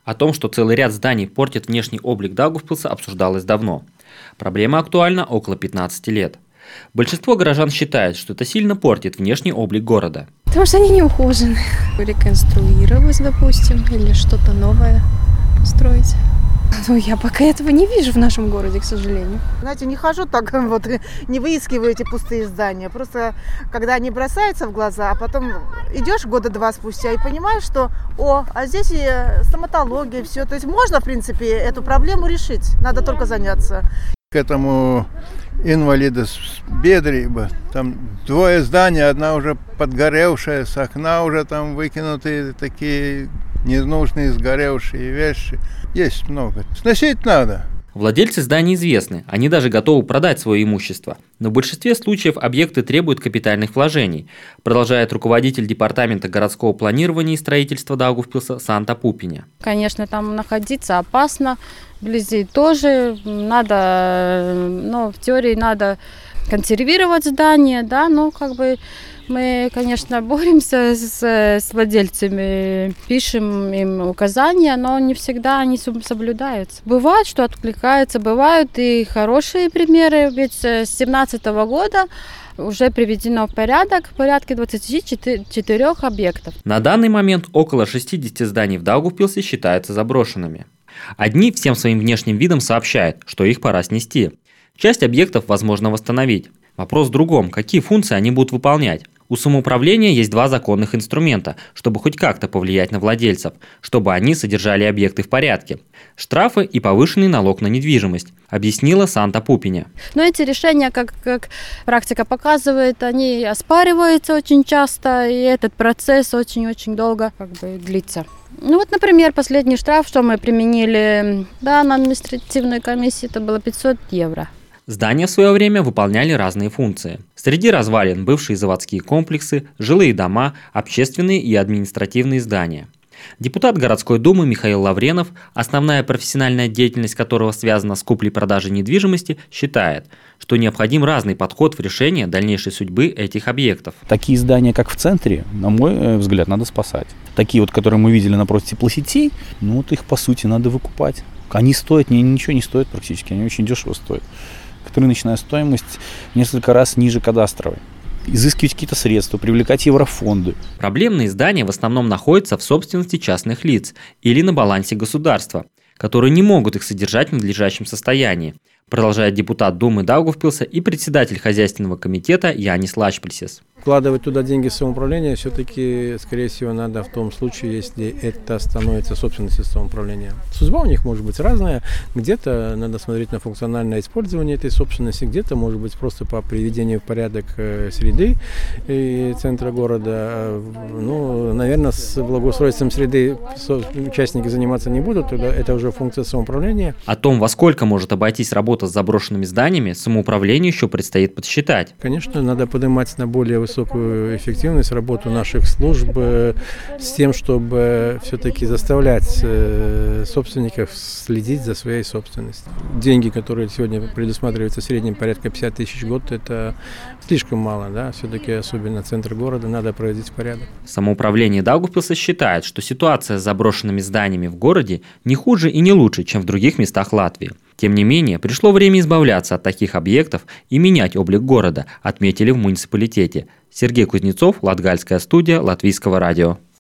О том, что целый ряд зданий портит внешний облик Даугавпилса, обсуждалось давно. Проблема актуальна около 15 лет. Большинство горожан считает, что это сильно портит внешний облик города. Потому что они не ухожены. Реконструировать, допустим, или что-то новое построить. Ну, я пока этого не вижу в нашем городе, к сожалению. Знаете, не хожу так вот, не выискиваю эти пустые здания. Просто когда они бросаются в глаза, а потом идешь года два спустя и понимаешь, что а здесь и стоматология, все. То есть можно, в принципе, эту проблему решить. Надо только заняться. К этому инвалида с бедрами, там двое зданий, одна уже подгоревшая, с окна уже там выкинутые такие ненужные сгоревшие вещи. Есть много. Сносить надо. Владельцы зданий известны, они даже готовы продать свое имущество. Но в большинстве случаев объекты требуют капитальных вложений, продолжает руководитель департамента городского планирования и строительства Даугавпилса Санта Пупиня. Конечно, там находиться опасно, вблизи тоже надо, в теории надо консервировать здание, да, мы, конечно, боремся с владельцами, пишем им указания, но не всегда они соблюдаются. Бывает, что откликается, бывают и хорошие примеры, ведь с 2017 года уже приведено в порядок порядка 24 объектов. На данный момент около 60 зданий в Даугавпилсе считаются заброшенными. Одни всем своим внешним видом сообщают, что их пора снести. Часть объектов возможно восстановить. Вопрос в другом, какие функции они будут выполнять. У самоуправления есть два законных инструмента, чтобы хоть как-то повлиять на владельцев, чтобы они содержали объекты в порядке. Штрафы и повышенный налог на недвижимость, объяснила Санта Пупиня. Но эти решения, как практика показывает, они оспариваются очень часто, и этот процесс очень-очень долго длится. Например, последний штраф, что мы применили на административной комиссии, это было 500 евро. Здания в свое время выполняли разные функции. Среди развалин бывшие заводские комплексы, жилые дома, общественные и административные здания. Депутат городской думы Михаил Лавренов, основная профессиональная деятельность которого связана с куплей-продажей недвижимости, считает, что необходим разный подход в решении дальнейшей судьбы этих объектов. Такие здания, как в центре, на мой взгляд, надо спасать. Такие которые мы видели напротив теплосетей, их по сути надо выкупать. Они стоят, ничего не стоят практически, они очень дешево стоят. Рыночная стоимость несколько раз ниже кадастровой. Изыскивать какие-то средства, привлекать еврофонды. Проблемные здания в основном находятся в собственности частных лиц или на балансе государства, которые не могут их содержать в надлежащем состоянии, продолжает депутат Думы Даугавпилса и председатель хозяйственного комитета Янис Лачпельсис. Вкладывать туда деньги самоуправления все-таки, скорее всего, надо в том случае, если это становится собственностью самоуправления. Судьба у них может быть разная. Где-то надо смотреть на функциональное использование этой собственности, где-то, может быть, просто по приведению в порядок среды и центра города. Наверное, с благоустройством среды участники заниматься не будут, тогда это уже функция самоуправления. О том, во сколько может обойтись работа с заброшенными зданиями, самоуправлению еще предстоит подсчитать. Конечно, надо поднимать на более высокую эффективность работу наших служб с тем, чтобы все-таки заставлять собственников следить за своей собственностью. Деньги, которые сегодня предусматриваются в среднем порядка 50 тысяч в год, это слишком мало, да? Все-таки особенно центр города надо приводить в порядок. Самоуправление Даугавпилса считает, что ситуация с заброшенными зданиями в городе не хуже и не лучше, чем в других местах Латвии. Тем не менее, пришло время избавляться от таких объектов и менять облик города, отметили в муниципалитете. Сергей Кузнецов, Латгальская студия Латвийского радио.